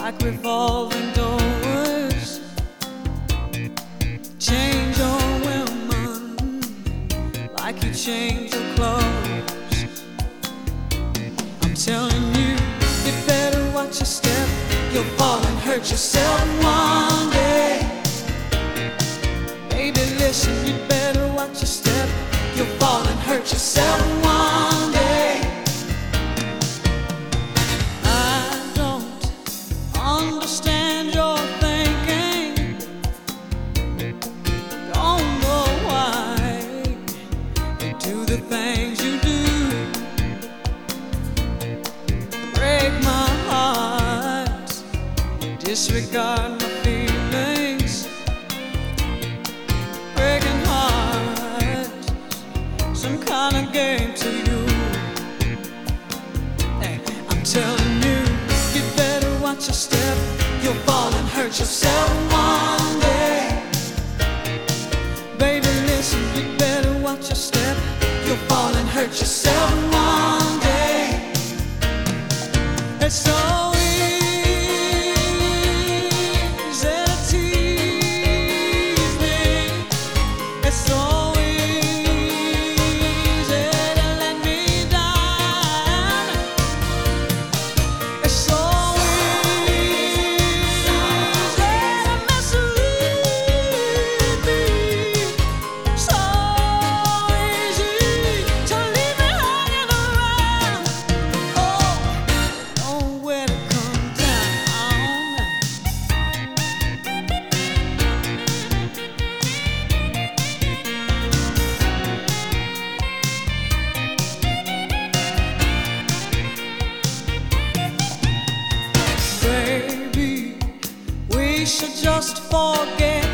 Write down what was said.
like revolving doors. Change your women like you change your clothes. I'm telling you, you better watch your step. You'll fall and hurt yourself one day. Baby, listen, you better watch your step. You'll fall and hurt yourself one day. I don't understand your thinking. Don't know why you do the things you do. Break my heart, disregard my feelings. Breaking heart, some kind of game to you. Hey, I'm telling you, you better watch your step. You'll fall and hurt yourself one day. Baby, listen, you better watch your step. You'll fall and hurt yourself one day. It's so should just forget.